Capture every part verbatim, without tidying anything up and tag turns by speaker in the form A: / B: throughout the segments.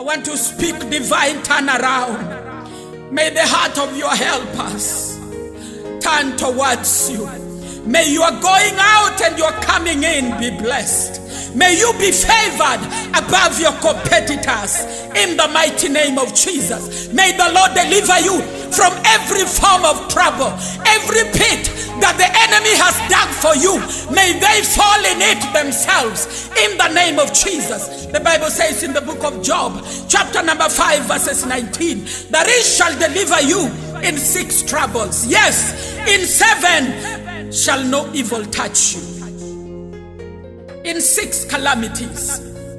A: I want to speak divine turnaround. May the heart of your helpers turn towards you. May your going out and your coming in be blessed. May you be favored above your competitors in the mighty name of Jesus. May the Lord deliver you from every form of trouble, every pit that the enemy has dug for you. May they fall in it themselves in the name of Jesus. The Bible says in the book of Job, chapter number five, verses nineteen, that he shall deliver you in six troubles. Yes, in seven shall no evil touch you. In six calamities,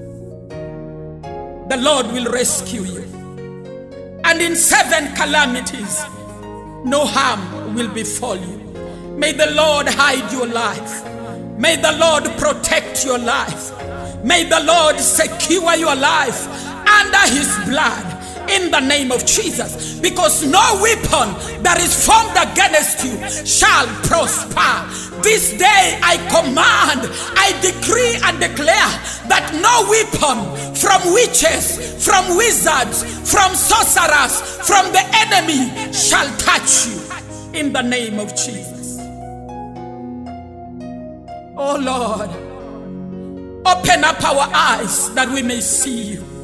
A: the Lord will rescue you. And in seven calamities, no harm will befall you. May the Lord hide your life. May the Lord protect your life. May the Lord secure your life under his blood in the name of Jesus. Because no weapon that is formed against you shall prosper. This day I command, I decree and declare that no weapon from witches, from wizards, from sorcerers, from the enemy shall touch you in the name of Jesus. Oh Lord, open up our eyes that we may see you.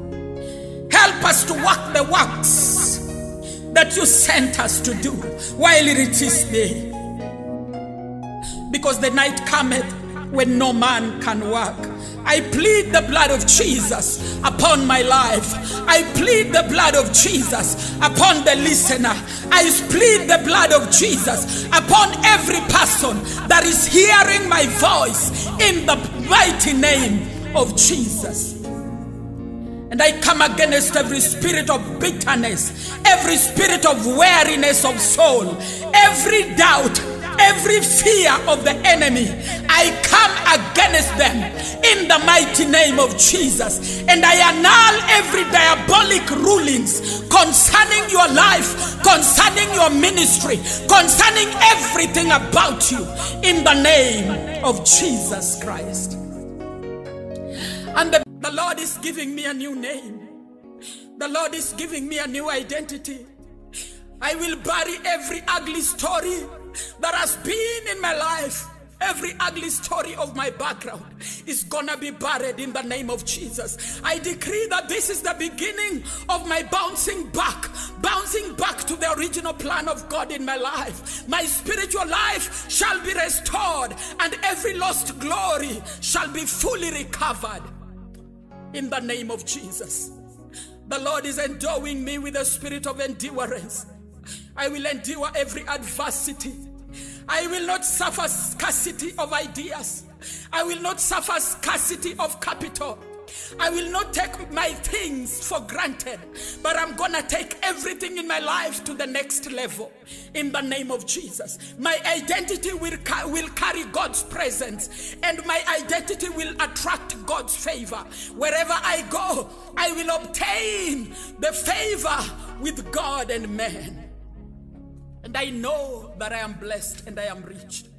A: Help us to work the works that you sent us to do while it is day. Because the night cometh when no man can work. I plead the blood of Jesus upon my life. I plead the blood of Jesus upon the listener. I plead the blood of Jesus upon every person that is hearing my voice in the mighty name of Jesus. And I come against every spirit of bitterness, every spirit of weariness of soul, every doubt, every fear of the enemy. I come against them in the mighty name of Jesus. And I annul every diabolic rulings concerning your life, concerning your ministry, concerning everything about you in the name of Jesus Christ. And the, the Lord is giving me a new name. The Lord is giving me a new identity. I will bury every ugly story that has been in my life. Every ugly story of my background is gonna be buried in the name of Jesus. I decree that this is the beginning of my bouncing back, bouncing back to the original plan of God in my life. My spiritual life shall be restored, and every lost glory shall be fully recovered in the name of Jesus. The Lord is endowing me with a spirit of endurance. I will endure every adversity. I will not suffer scarcity of ideas. I will not suffer scarcity of capital. I will not take my things for granted, but I'm gonna take everything in my life to the next level in the name of Jesus. My identity will, ca will carry God's presence, and my identity will attract God's favor. Wherever I go, I will obtain the favor with God and man. And I know that I am blessed and I am rich.